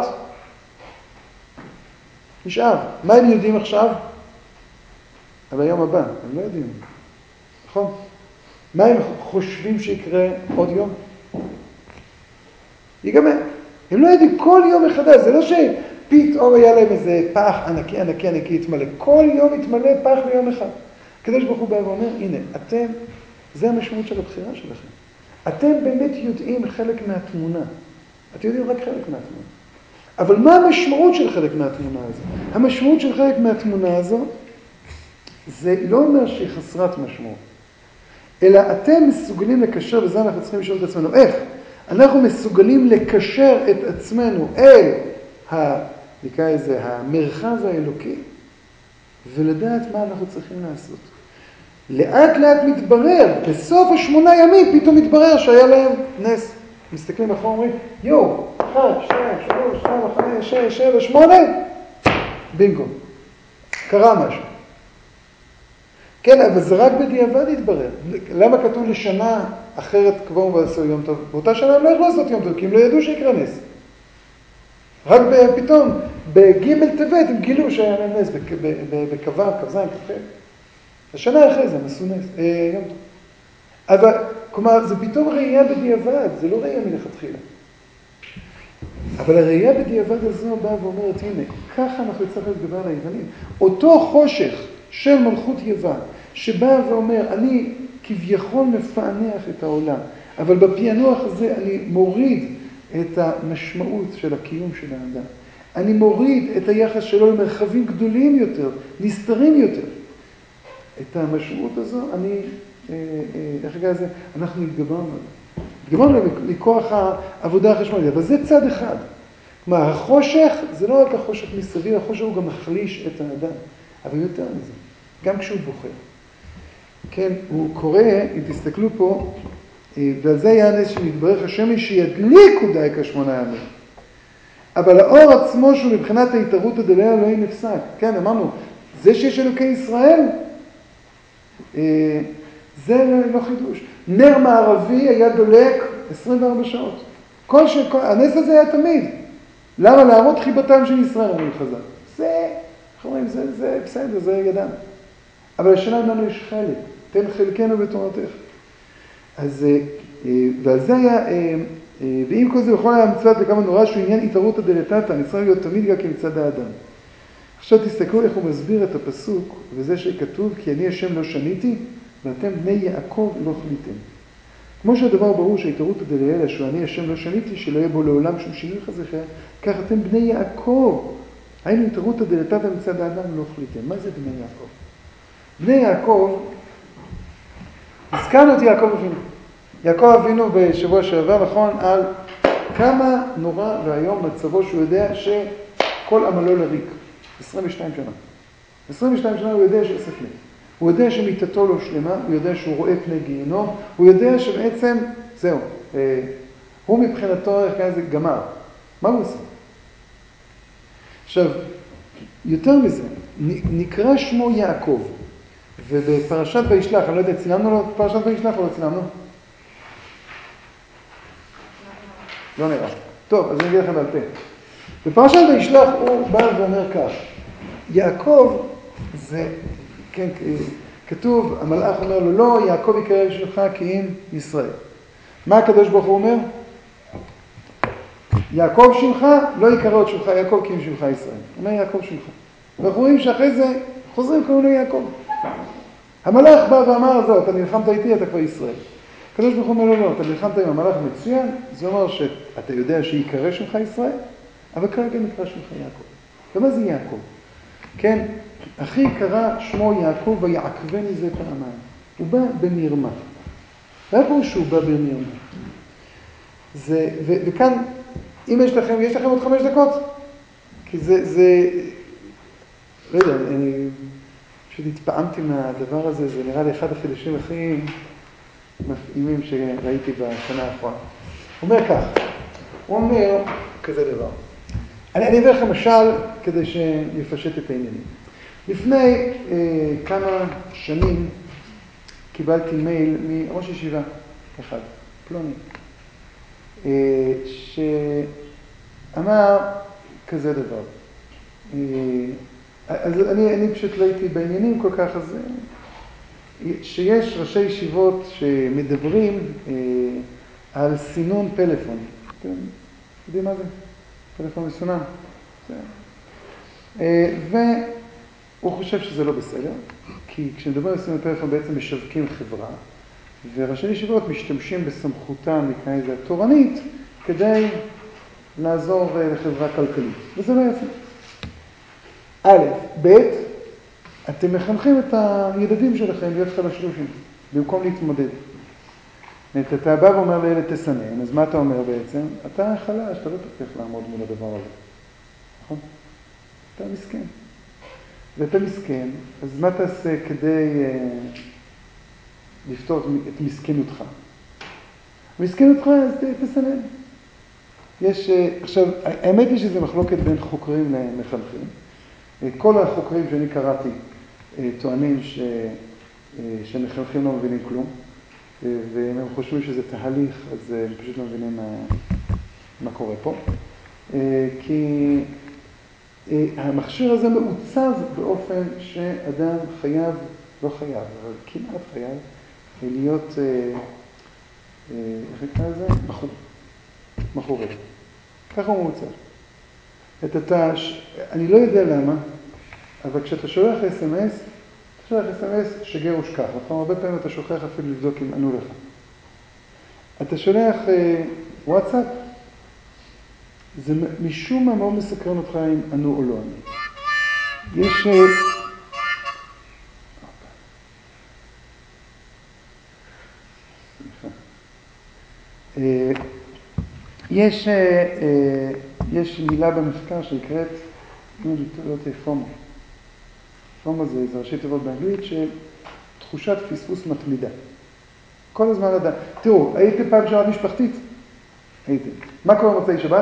נשאר. מה הם יודעים עכשיו? אבל היום הבא, הם לא יודעים. נכון? מה הם חושבים שיקרה עוד יום? ייגמר. הם לא יודעים, כל יום מחדש, זה לא שפתאום היה להם איזה פח ענקי, ענקי, ענקי יתמלא. כל יום יתמלא פח ליום אחד. הקדוש ברוך הוא בא ואומר, הנה, אתם, זה המשמעות של הבחירה שלכם. אתם באמת יודעים חלק מהתמונה. אתם יודעים רק חלק מהתמונה. אבל מה המשמעות של חלק מהתמונה הזו? המשמעות של חלק מהתמונה הזו, זה לא אומר שהיא חסרת משמעות. אלא אתם מסוגלים לקשר, וזה אנחנו צריכים לשאול את עצמנו, איך? אנחנו מסוגלים לקשר את עצמנו אל נקרא לזה, המרחב האלוקי, ולדעת מה אנחנו צריכים לעשות. לאט לאט מתברר, בסוף 8 ימים פתאום מתברר שהיה להם נס. מסתכלים אחורה אומרים, 1, 2, 3, 4, 5, 6, 7, 8, בינגו. קרה משהו. כן, אבל זה רק בדיעבד התברר. למה כתוב לשנה אחרת כבר ועשו יום טוב? באותה שנה הם לא יכלו לעשות יום טוב, כי הם לא ידעו שיקרה נס. רק פתאום, בג' טבת הם גילו שהיה להם נס, בכ"ו, כ"ז, כ"ח. השנה אחרי זה הם עשו נס, יום טוב. אבל, כלומר, זה פתאום ראייה בדיעבד, זה לא ראייה מלכתחילה. אבל הראייה בדיעבד הזו באה ואומרת, הנה, ככה אנחנו צריכים להתגבר על היוונים. אותו חושך של מלכות יוון, שבא ואומר, אני כביכול מפענח את העולם, אבל בפענוח הזה אני מוריד את המשמעות של הקיום של האדם. אני מוריד את היחס שלו למרחבים גדולים יותר, נסתרים יותר. את המשמעות הזו, איך הגע לזה? אנחנו התגברנו. התגברנו מכוח העבודה החשמלית, אבל זה צד אחד. כלומר, החושך, זה לא רק החושך מסביב, החושך הוא גם מחליש את האדם. אבל יותר מזה, גם כשהוא בוחר. כן, הוא קורא, אם תסתכלו פה, ועל זה היה הנס שמתברך השמש שידליקו דייקה 8 ימים. אבל האור עצמו שהוא מבחינת ההתערות הדליה לא נפסק. כן, אמרנו, זה שיש אלוקי ישראל, זה לא חידוש. נר מערבי היה דולק 24 שעות. הנס הזה היה תמיד. למה? להראות חיבתם של ישראל, אני חזק. זה, איך אומרים, זה בסדר, זה ידענו. אבל השאלה לנו יש חלק. תן חלקנו בתורתך. אז, ועל זה היה, ואם כל זה בכל היה מצוות לכמה נורא שהוא עניין התערותא דלתתא, נצטרך להיות תמיד גם כמצד האדם. עכשיו תסתכלו איך הוא מסביר את הפסוק, וזה שכתוב, כי אני השם לא שניתי, ואתם בני יעקב לא חליתם. כמו שהדבר ברור שההתעוררות דלאלה, שהוא אני השם לא שניתי, שלא יהיה בו לעולם שום שינוי חס וחלילה, כך אתם בני יעקב. היינו התעוררות דלתת מצד האדם לא החליטם. מה זה בני יעקב? בני יעקב, הזכרנו את יעקב אבינו. יעקב אבינו בשבוע שעבר, נכון, על כמה נורא והיום מצבו שהוא יודע שכל עמלו לריק. 22 שנה. 22 שנה הוא יודע שיוסף מת. הוא יודע שמיתתו לא שלמה, הוא יודע שהוא רואה פני גיהנום, הוא יודע שבעצם, זהו, הוא מבחינתו, איך כזה, גמר. מה הוא עושה? עכשיו, יותר מזה, נקרא שמו יעקב, ובפרשת וישלח, אני לא יודע, צילמנו לו פרשת וישלח או לא צילמנו? לא נראה. טוב, אז אני אגיד לכם בעל פה. בפרשת וישלח הוא בא ואומר כך, יעקב זה, כן, כתוב, המלאך אומר לו, לא, יעקב יקרא שמך כי אם ישראל. מה הקדוש ברוך הוא אומר? יעקב שמך, לא יקרא עוד שמך יעקב כי אם שמך ישראל. אומר יעקב שמך. ואנחנו רואים שאחרי זה חוזרים קוראים לו יעקב. המלאך בא ואמר, זהו, אתה נלחמת איתי, אתה כבר ישראל. הקדוש ברוך הוא אומר לו, לא, אתה נלחמת עם המלאך מצוין, זה אומר שאתה יודע שיקרא שמך ישראל, אבל כרגע נקרא שמך יעקב. ומה זה יעקב? כן, אחי קרא שמו יעקב ויעקבני זה פעמיים. הוא בא במרמה. מה פירוש שהוא בא במרמה? וכאן, אם יש לכם עוד 5 דקות, כי זה, לא יודע, אני פשוט התפעמתי מהדבר הזה, זה נראה לי אחד החידושים הכי מפעימים שראיתי בשנה האחרונה. הוא אומר כך, הוא אומר כזה דבר. אני אביא לכם משל כדי שיפשט את העניינים. לפני כמה שנים קיבלתי מייל מראש ישיבה אחד, פלוני, שאמר כזה דבר. אז אני פשוט לא הייתי בעניינים כל כך, אז שיש ראשי ישיבות שמדברים על סינון פלאפון. אתם יודעים מה זה? פלאפון מסונן. והוא חושב שזה לא בסדר, כי כשמדברים על סינון פלאפון בעצם משווקים חברה, וראשי ישיבות משתמשים בסמכותם, נקרא לזה התורנית, כדי לעזור לחברה כלכלית. וזה לא יפה. א', ב', אתם מחנכים את הילדים שלכם להיות חלשלושים, במקום להתמודד. אתה בא ואומר לילד תסנן, אז מה אתה אומר בעצם? אתה חלש, אתה לא תצליח לעמוד מול הדבר הזה. נכון? אתה מסכן. ואתה מסכן, אז מה תעשה כדי לפתור את מסכנותך? מסכנותך, אז תסנן. עכשיו, האמת היא שזה מחלוקת בין חוקרים למחנכים. כל החוקרים שאני קראתי טוענים שמחנכים לא מבינים כלום, והם חושבים שזה תהליך, אז הם פשוט לא מבינים מה קורה פה. כי המכשיר הזה מעוצב באופן שאדם חייב, לא חייב, אבל כמעט חייב, להיות, איך נקרא לזה? מכור רגע. ככה הוא מעוצב. אני לא יודע למה, אבל כשאתה שולח SMS, אתה שולח SMS שגר ושכח, נכון? הרבה פעמים אתה שוכח אפילו לבדוק אם ענו לך. אתה שולח וואטסאפ, זה משום מה מאוד מסקרן אותך אם ענו או לא ענו. יש מילה במחקר שנקראת, פומו. פומו זה ראשי תיבות באנגלית של תחושת פספוס מתמידה. כל הזמן לדעת. תראו, הייתם פעם שבת משפחתית? הייתם. מה קורה במוצאי שבת?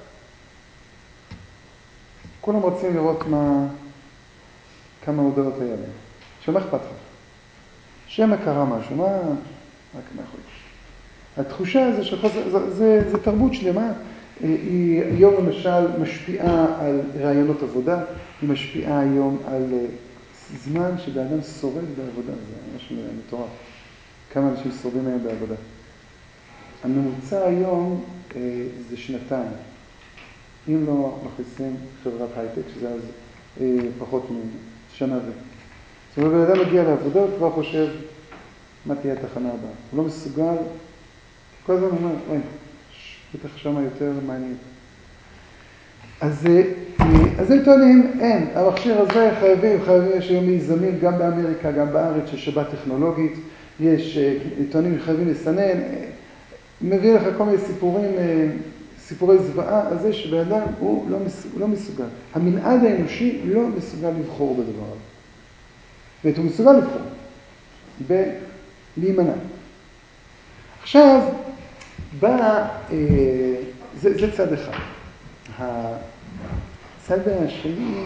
כולם רוצים לראות כמה הודעות היה להם. שמה אכפת לך? שמא קרה משהו, רק מה יכול להיות? התחושה הזו של חוסר, זה תרבות שלמה. היא היום למשל משפיעה על רעיונות עבודה, היא משפיעה היום על זמן שבאדם שורד בעבודה, זה משהו מטורף. כמה אנשים שורדים היום בעבודה. הממוצע היום זה 2. אם לא מכניסים חברת הייטק, שזה אז פחות משנה ו... זאת אומרת, בן אדם מגיע לעבודה, הוא כבר חושב מה תהיה התחנה הבאה. הוא לא מסוגל כל הזמן אומר, בטח שמה יותר מעניין. אז הם טוענים, אין, המכשיר הזה חייבים, יש היום מיזמים גם באמריקה, גם בארץ, של שבת טכנולוגית, יש טוענים שחייבים לסנן, מביא לך כל מיני סיפורי זוועה, על זה שבאדם הוא לא מסוגל. המנעד האנושי לא מסוגל לבחור בדבר הזה. ואת הוא מסוגל לבחור, בלהימנע. עכשיו, זה צד אחד. הצד השני,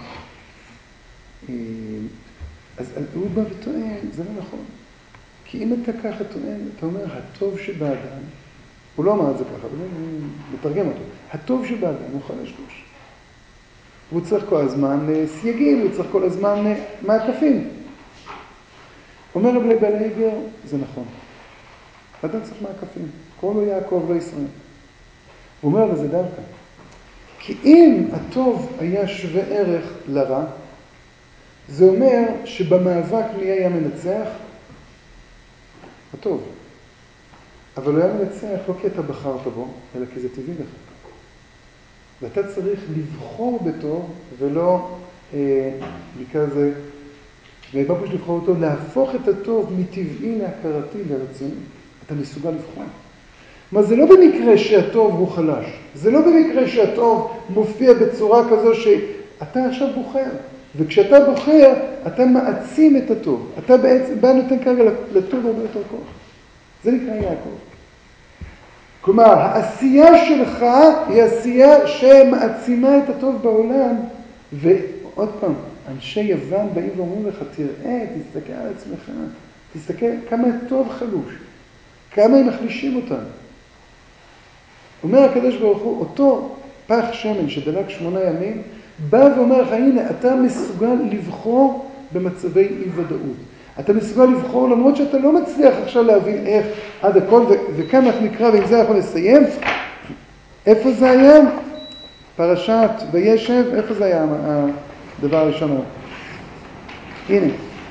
אז הוא בא וטוען, זה לא נכון. כי אם אתה ככה טוען, אתה אומר, הטוב שבאדם, הוא לא אמר את זה ככה, אבל אני מתרגם אותו, הטוב שבאדם הוא חלש. הוא צריך כל הזמן סייגים, הוא צריך כל הזמן מעקפים. אומר רבי בלייגר, זה נכון. אדם צריך מעקפים. קוראים לו יעקב, לא ישראל. הוא אומר, אבל זה דווקא. כי אם הטוב היה שווה ערך לרע, זה אומר שבמאבק מי היה מנצח? הטוב. אבל הוא היה מנצח לא כי אתה בחרת בו, אלא כי זה טבעי לך. ואתה צריך לבחור בטוב, ולא בעיקר זה, ובפוש לבחור אותו, להפוך את הטוב מטבעי להכרתי לרצוני. אתה מסוגל לבחור. מה זה לא במקרה שהטוב הוא חלש. זה לא במקרה שהטוב מופיע בצורה כזו שאתה עכשיו בוחר. וכשאתה בוחר, אתה מעצים את הטוב. אתה בעצם בא נותן כרגע לטוב הרבה יותר כוח. זה נקרא יעקב. כלומר, העשייה שלך היא עשייה שמעצימה את הטוב בעולם. ועוד פעם, אנשי יוון באים ואומרים לך, תראה, תסתכל על עצמך, תסתכל כמה טוב חלוש, כמה הם מחלישים אותנו. אומר הקדוש ברוך הוא, אותו פח שמן שדלק 8 ימים, בא ואומר לך, הנה, אתה מסוגל לבחור במצבי אי-ודאות. אתה מסוגל לבחור למרות שאתה לא מצליח עכשיו להבין איך עד הכל, וכאן אנחנו נקרא, ועם זה אנחנו נסיים. איפה זה היה? פרשת וישב, איפה זה היה הדבר הראשון? הנה.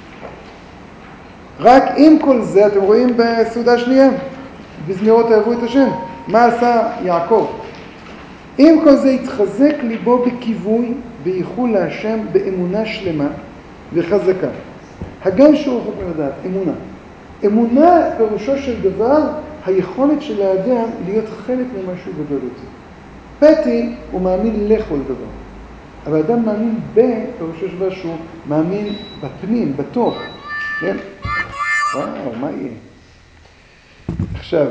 רק עם כל זה, אתם רואים בסעודה שנייה, בזמירות אהבו את השם. מה עשה יעקב? עם כל זה התחזק ליבו בכיווי, בייחול להשם, באמונה שלמה וחזקה. הגם שהוא רחוק לדעת, אמונה. אמונה פירושו של דבר, היכולת של האדם להיות חלק ממשהו גדול יותר. פתי הוא מאמין לכל דבר. אבל האדם מאמין פירושו של דבר שהוא מאמין בפנים, בתוך. כן? וואו, מה יהיה? עכשיו,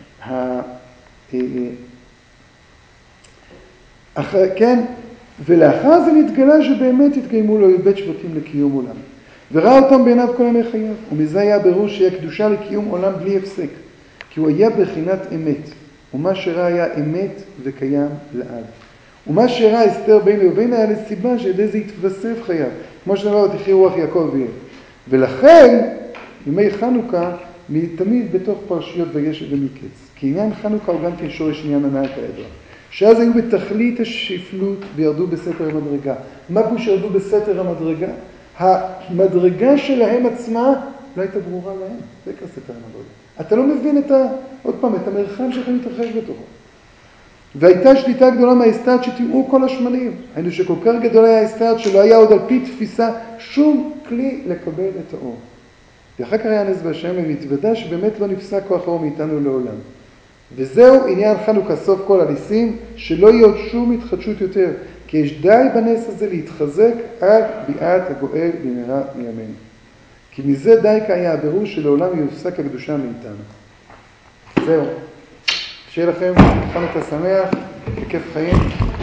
כן? ולאחר זה נתגלה שבאמת התקיימו לו בית שבטים לקיום עולם. וראה אותם בעיניו כל ימי חייו. ומזה היה ברור שהיא הקדושה לקיום עולם בלי הפסק. כי הוא היה בחינת אמת. ומה שראה היה אמת וקיים לעד. ומה שראה אסתר בינו ובין היה לסיבה שידי זה התווסף חייו. כמו שנאמר, תחי רוח יעקב ויהיה. ולכן, ימי חנוכה, תמיד בתוך פרשיות וישב ומקץ. כי עניין חנוכה הוא גם כן שורש עניין הנאה כידוע. שאז היו בתכלית השפלות וירדו בסתר המדרגה. מה פה שירדו בסתר המדרגה? המדרגה שלהם עצמה לא הייתה ברורה להם. זה כסתר המדרגה. אתה לא מבין עוד פעם, את המרחב שאתה מתרחש בתוכו. והייתה שליטה גדולה מההסתת שתמעו כל השמנים. היינו שכל כך גדול היה ההסתת שלא היה עוד על פי תפיסה שום כלי לקבל את האור. ואחר כך היה נס בהשם ומתוודע שבאמת לא נפסק כוח האור מאיתנו לעולם. וזהו עניין חנוכה סוף כל הניסים, שלא יהיה עוד שום התחדשות יותר, כי יש די בנס הזה להתחזק עד ביאת הגואל במהרה מימינו. כי מזה די היה הבירור שלעולם יופסק הקדושה מאיתנו. זהו. שיהיה לכם חנוכה שמח, בכיף חיים.